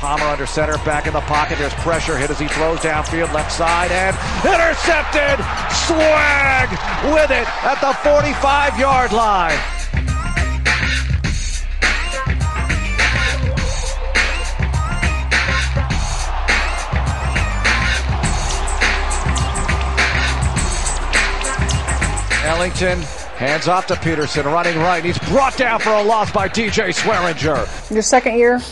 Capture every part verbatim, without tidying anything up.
Palmer under center, back in the pocket. There's pressure, hit as he throws downfield, left side, and intercepted! Swag with it at the forty-five yard line. Ellington hands off to Peterson, running right. He's brought down for a loss by D J Swearinger. Your second year,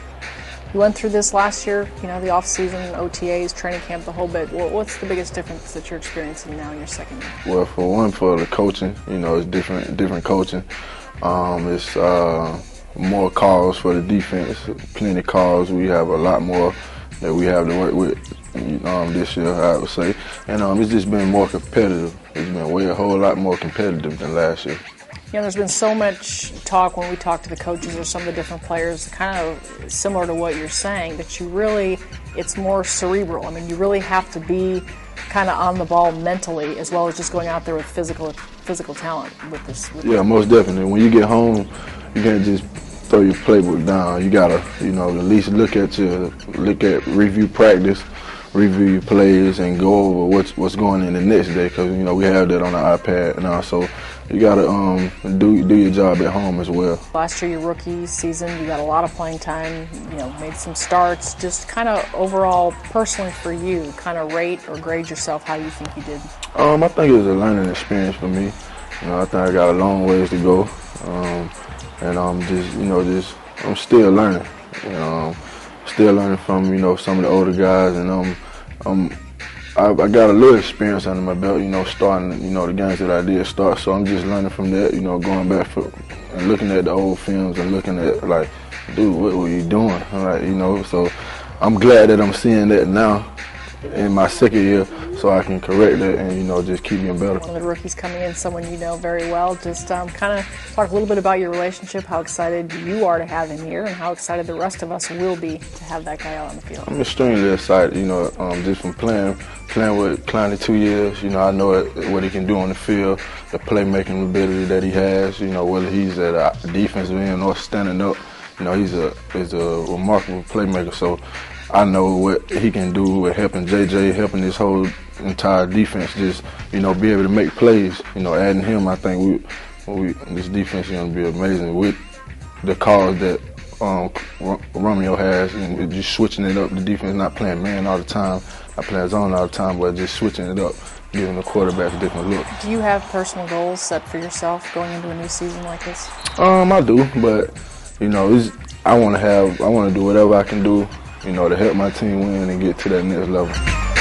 you went through this last year, you know, the off-season, O T As, training camp, the whole bit. What's the biggest difference that you're experiencing now in your second year? Well, for one, for the coaching, you know, it's different, different coaching. Um, it's uh, more calls for the defense, plenty of calls. We have a lot more that we have to work with um, this year, I would say. And um, it's just been more competitive. It's been way a whole lot more competitive than last year. You know, there's been so much talk when we talk to the coaches or some of the different players, kind of similar to what you're saying, that you really, it's more cerebral. I mean, you really have to be kind of on the ball mentally as well as just going out there with physical physical talent with this. With yeah, most definitely. When you get home, you can't just throw your playbook down. You gotta, you know, at least look at your, look at review practice, review your plays, and go over what's what's going in the next day. Because you know we have that on the iPad now, so you gotta um do do your job at home as well. Last year, your rookie season, you got a lot of playing time. You know, made some starts. Just kind of overall, personally for you, kind of rate or grade yourself how you think you did. Um, I think it was a learning experience for me. You know, I think I got a long ways to go, um, and I'm just you know just I'm still learning. You know, still learning from you know some of the older guys, and um, um, I, I got a little experience under my belt. You know, starting you know the games that I did start, so I'm just learning from that. You know, going back for, and looking at the old films and looking at like, dude, what were you doing? Like you know, so I'm glad that I'm seeing that now in my second year, so I can correct that and you know just keep getting better. One of the rookies coming in, someone you know very well. Just um, kind of talk a little bit about your relationship, how excited you are to have him here, and how excited the rest of us will be to have that guy out on the field. I'm extremely excited, you know, um, just from playing playing with Clowney two years. You know, I know it, what he can do on the field, the playmaking ability that he has. You know, whether he's at a defensive end or standing up, you know, he's a he's a remarkable playmaker. So I know what he can do with helping J J, helping this whole entire defense just, you know, be able to make plays. You know, adding him, I think we, we this defense is going to be amazing with the calls that um, Romeo has, and just switching it up. The defense not playing man all the time, not playing zone all the time, but just switching it up, giving the quarterback a different look. Do you have personal goals set for yourself going into a new season like this? Um, I do, but you know, it's, I want to have, I want to do whatever I can do, you know, to help my team win and get to that next level.